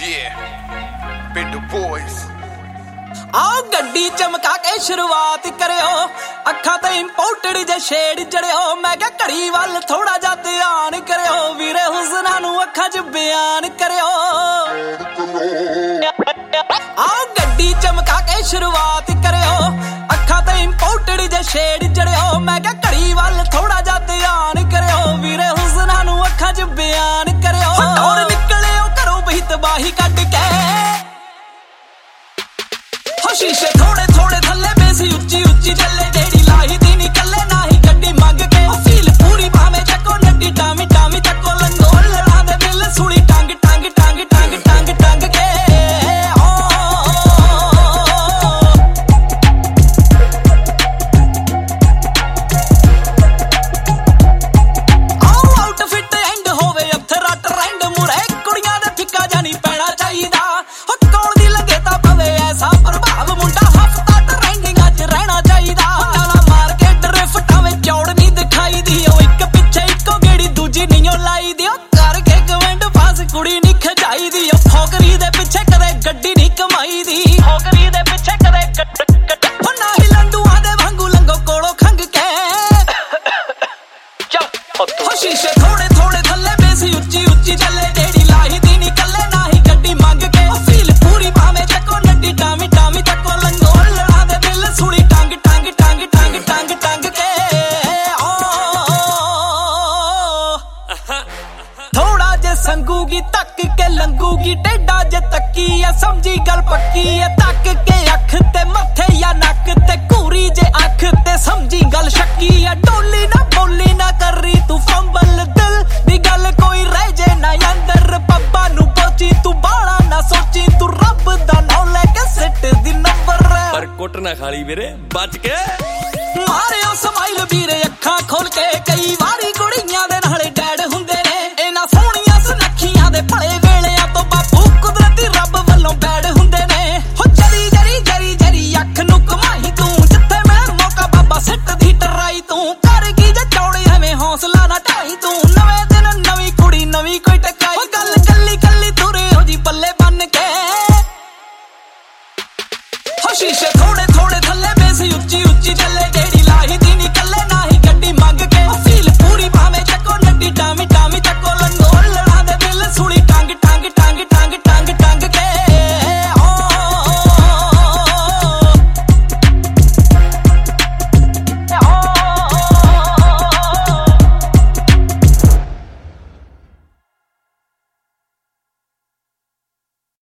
ਪਿੰਡੂ boys आओ गड्डी चमका के शुरुआत करियो अखा ते इंपोर्टेड जे शेड जड़ियो मैं क्या घड़ी वाल थोड़ा जा ध्यान करियो वीरे हुस्ना नू अखा च बयान करियो आओ गड्डी चमका के शुरुआत करियो अखा ते इंपोर्टेड जे शेड जड़ियो मैं क्या घड़ी वाल थोड़ा जा ध्यान करियो वीरे हुस्ना नू अखा च बयान करियो और निकलियो घरों बही तबाही कट के शीशे थोड़े थोड़े थल्ले बेसी उच्ची उच्ची चले जेड़ी लाही दी निकले ना ही गड्डी मंग के फील पूरी भावे चको नड्डी टामी टामी चको लंगो लड़ा दे दिल सुड़ी टांग टांग टांग टांग टांग टांग के आओ आउटफिट एंड होवे अथरा ट्रेंड मुरे कुड़ियां दे फिक्का जानी पैना चाहिदा हो कौन दी लगे ता पवे ऐसा कुड़ी नी खजाई दी फोकरी दे पिछे कदे गड्डी नी कमाई दी फोकरी दे पिछे कदे ना ही लंडुआ दे वांगू लंगो कोड़ो खंग के चल शीशे थोड़े थोड़े थल्ले बेसी उच्ची उच्ची चले जेड़ी लाही दी निकले ना ही गड्डी मंग के फील पूरी भावे चको नड्डी टामी टामी चको लंगो लड़ा दे दिल सुड़ी टांग टांग टांग टांग टांग टांग के थोड़ा जे संगूगी तक के लंगूगी टेढ़ा जे तकी है समझी गल पक्की है तक के अख ते मथे या नक ते घूरी जे अख ते समझी गल शक्की है डोली ना बोली ना कर रही तू फंबल दिल दी गल कोई रह जे ना अंदर पब्बा नु पहुंची तू बाला ना सोची तू रब दा नाम लेके सिट दी नंबर पर कुट ना खाली वीरे बच के मारे ओ स्माइल वीरे अखां खोल के